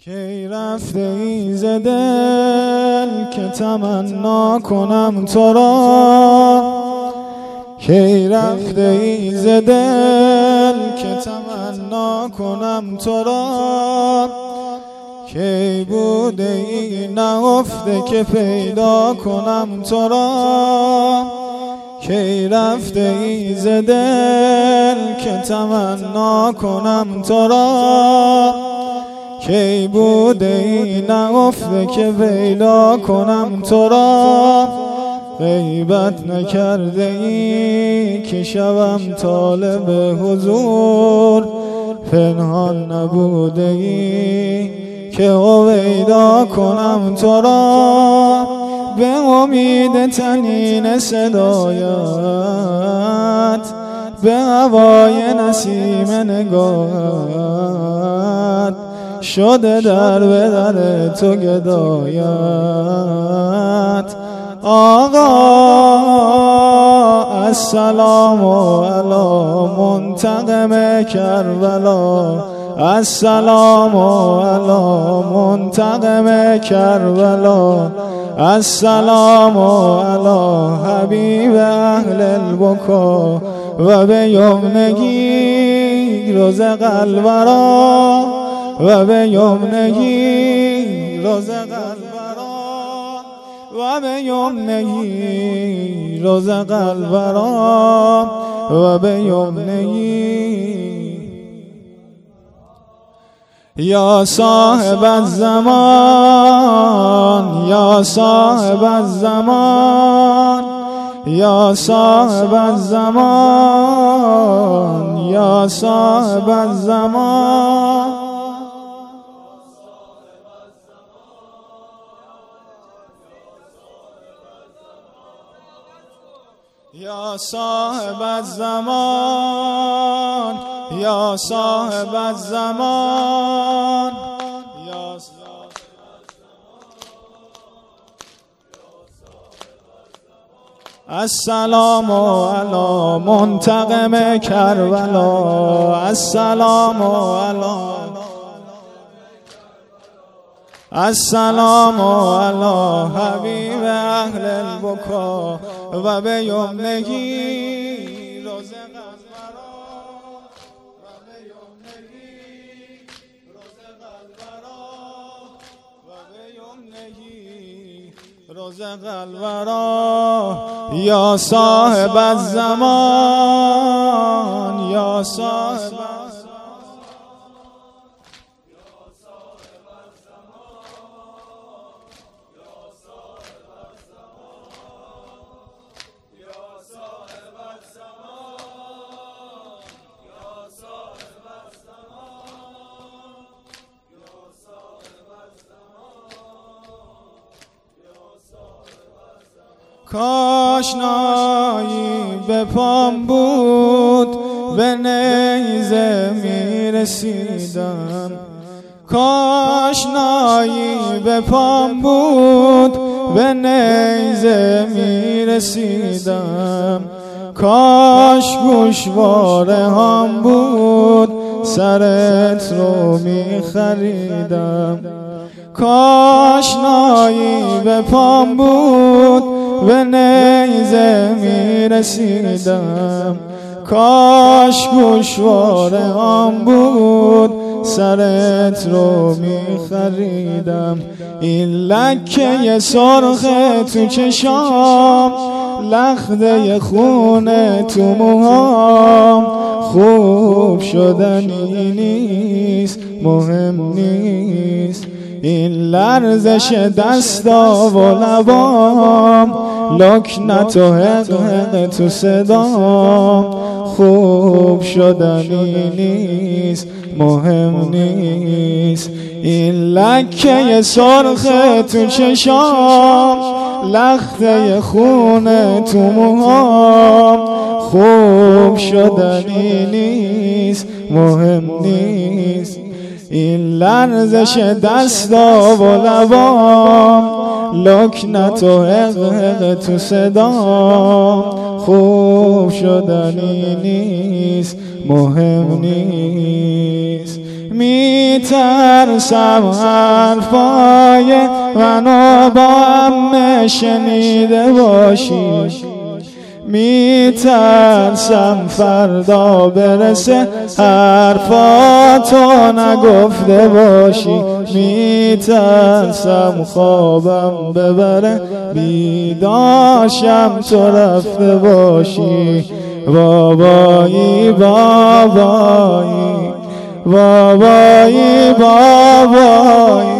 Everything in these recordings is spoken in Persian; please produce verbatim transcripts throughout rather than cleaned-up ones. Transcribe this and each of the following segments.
کی رفته ای ز دل که تمنا کنم تو را، کی رفته ای ز دل که تمنا کنم تو را، کی بوده ای نهفته که پیدا کنم تو را، کی رفته ای ز دل که تمنا کنم تو را، کی بوده ای نهفته که پیدا کنم تو را، غیبت نکرده ای که شوم طالب حضور، پنهان نبوده ای که هویدا کنم تو را، به امید تنین صدایت، به هوای نسیم نگاهت، شده در به در تو گدایت. آقا السلام علی منتقم کربلا، السلام علی منتقم کربلا، السلام علی حبیب اهل البکا و به یمنگی رزق الورا، و به یمنگی رزق الورا، و به یمنگی رزق الورا، و به یمنگی. یا صاحب الزمان، یا صاحب الزمان، یا صاحب الزمان، یا صاحب الزمان، یا صاحب الزمان، یا صاحب الزمان، یا السلام علی منتقم کربلا، السلام علی، السلام علی حبیب اهل البکا و به یمنگی رزق الورا، و به یمنگی رزق الورا، و به یمنگی رزق الورا. یا صاحب الزمان، یا صاحب کاش نایی به پام بود، به نیزه می رسیدم، کاش نایی به پام بود، به نیزه می رسیدم، کاش گوشواره هم بود، سرت رو می خریدم، کاش نایی به پام بود، به نیزه می رسیدم، کاش گوشواره هم بود، سرت رو می خریدم. این لکه سرخ تو چشام، لخته خونه تو موهام، خوب شدنی نیست، مهم نیست، این لرزش دستا و لبام، لکنت و حق حق تو صدام، خوب شدنی نیست، مهم نیست، این لکه سرخ تو چشام، لخته خونه تو موهام، خوب شدنی نیست، مهم نیست، این لرزش دستا و لبام، لکنت و حق حق تو صدام، خوب شدنی نیست، مهم نیست. میترسم حرفای منو با هم شنیده باشی، میترسم فردا برسه حرفاتو نگفته باشی، میترسم خوابم ببره بیداشم تو رفته باشی. بابایی بابایی بابایی بابایی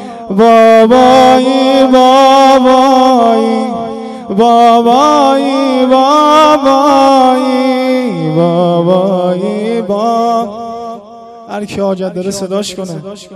بابایی بابایی بابایی بابایی بابایی با هر کی حاجت داره صداش کنه.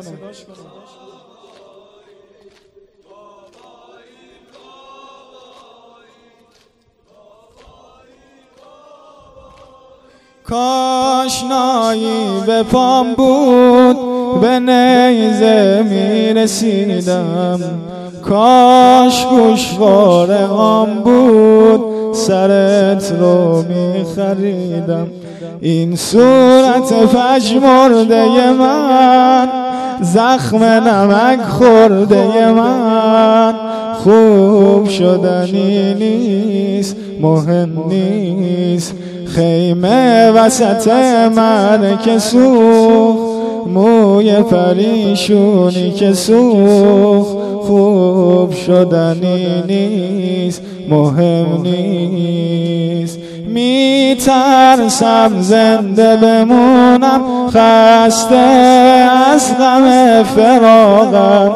کاش نایی به پام بود به نیزه میرسیدم، کاش گوشواره هم بود سرت رو میخریدم. این صورت پژمرده من، زخم نمک خورده من، خوب شدنی نیست مهم نیست. خیمه وسط من که سوخت، موی پریشونی که سوخت، خوب شدنی نیست مهم نیست. میترسم زنده بمونم خسته از غم فراقم،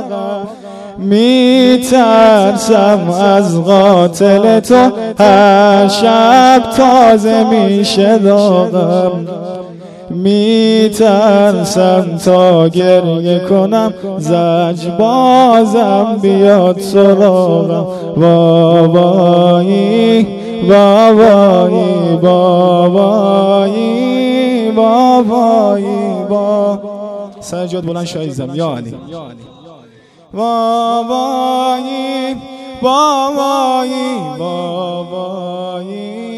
میترسم از قاتل تو هر شب تازه میشه داغم، میترسم تا گریه کنم زج بازم بیاد سراغم. بابایی بابایی بابایی بابایی با سجاد بلند شایزم یا علی. بابایی بابایی بابایی